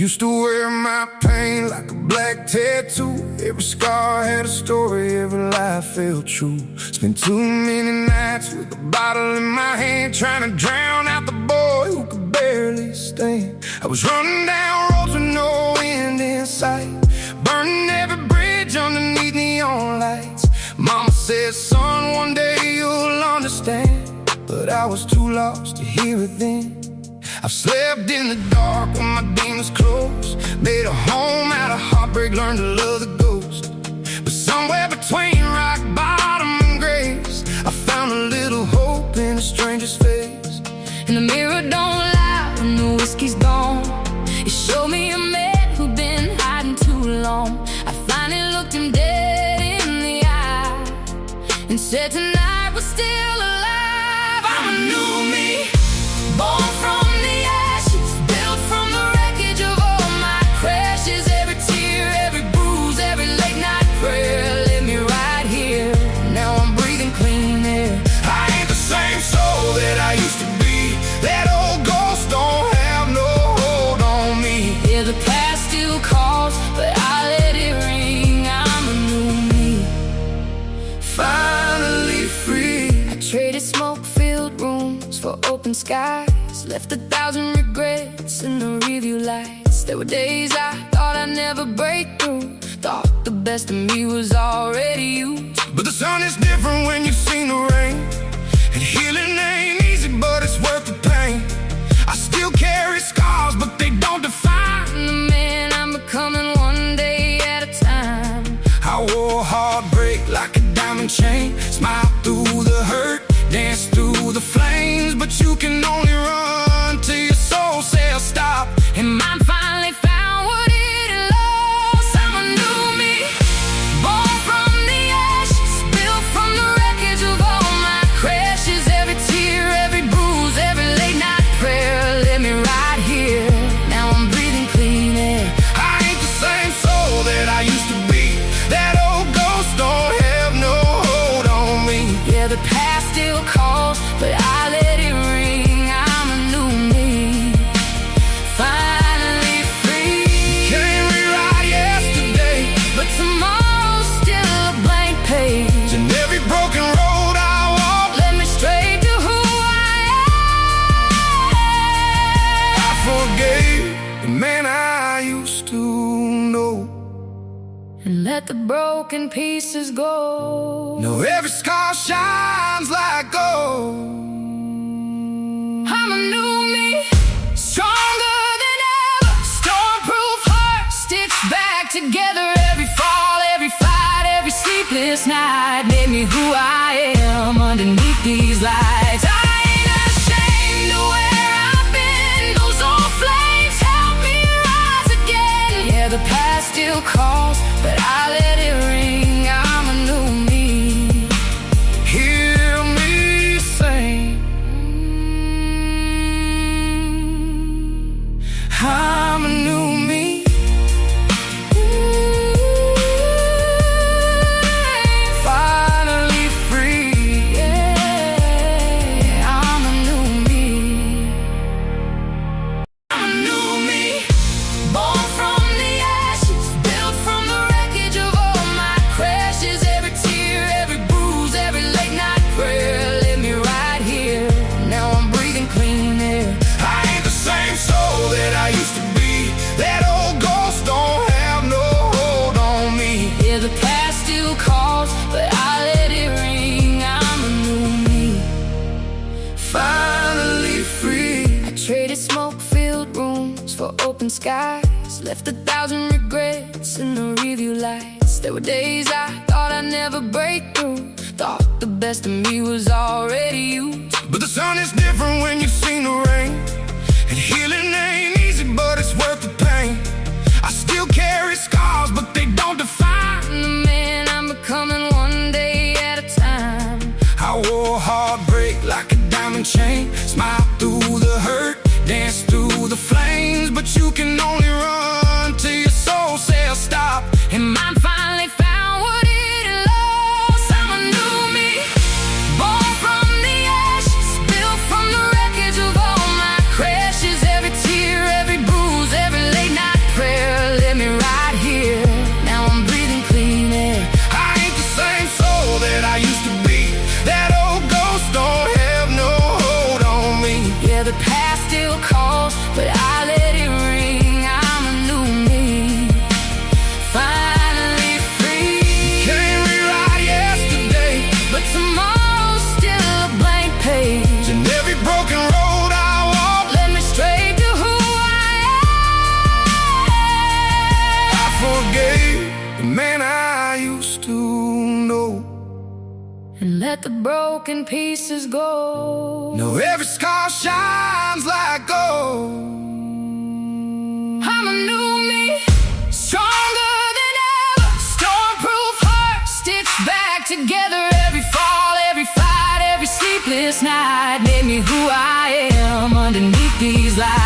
Used to wear my pain like a black tattoo. Every scar had a story, every lie felt true. Spent too many nights with a bottle in my hand, trying to drown out the boy who could barely stand. I was running down roads with no end in sight, burning every bridge underneath neon lights. Mama said, son, one day you'll understand, but I was too lost to hear it then. I've slept in the dark when my demons close, made a home out of heartbreak, learned to love the ghost. But somewhere between rock bottom and grace, I found a little hope in a stranger's face. And the mirror don't lie when the whiskey's gone. It showed me a man who'd been hiding too long. I finally looked him dead in the eye and said, tonight we're still alive. I'm a new me, born from the ashes, built from the wreckage of all my crashes. Every tear, every bruise, every late night prayer led me right here. Now I'm breathing clean air. I ain't the same soul that I used to be. That old ghost don't have no hold on me. Yeah, the past still calls, but I let it ring. I'm a new me, finally free. I traded smoke-filled rooms for open skies, left 1,000 regrets in the review lights. There were days I thought I'd never break through, thought the best of me was already used. But the sun is different when you've seen the rain, and healing ain't easy, but it's worth the pain. I still carry scars, but they don't define the man I'm becoming one day at a time. I wore heartbreak like a diamond chain, smiled through the hurt, danced through the flames. But you can only run till your soul says stop, and mine finally found what it had lost. I'm a new me, born from the ashes, built from the wreckage of all my crashes. Every tear, every bruise, every late night prayer led me right here. Now I'm breathing clean air. I ain't the same soul that I used to be. That old ghost don't have no hold on me. Yeah, the past still calls, but I let it ring. I'm a new me, finally free. Can't rewrite yesterday, but tomorrow's still a blank page. And every broken road I walk led me straight to who I am. I forgave the man I used to know, and let the broken pieces go. Now every scar shines like gold. I'm a new me, stronger than ever, stormproof heart stitched back together. Every fall, every fight, every sleepless night made me who I am underneath these lights. I ain't ashamed of where I've been. Those old flames help me rise again. Yeah, the past still calls, but I let it ring. I'm a new me, hear me sing. I'm a new me, finally free. Yeah, I'm a new me, I'm a new me, born from the ashes, built from the wreckage of all my crashes. Every tear, every bruise, every late night prayer led me right here. Now I'm breathing clean air. I ain't the same soul that I used to be. That old ghost don't have no hold on me. Yeah, the past still calls, but I let it ring. I'm a new me, finally free. I traded smoke-filled rooms for open skies, left 1,000 regrets in the review lights. There were days I thought I'd never break through, thought the best of me was already used. But the sun is different when you've seen the rain, and healing ain't easy, but it's worth the pain. I still carry scars, but they don't define the man I'm becoming one day at a time. I wore heartbreak like a diamond chain, smiled through the hurt, danced through the flames. But you can only run till your soul says stop, and mine finally found what it had lost. I'm a new me, born from the ashes, built from the wreckage of all my crashes. Every tear, every bruise, every late night let the broken pieces go. No, every scar shines like gold. I'm a new me, stronger than ever. Stormproof heart, stitched back together. Every fall, every fight, every sleepless night made me who I am underneath these lights.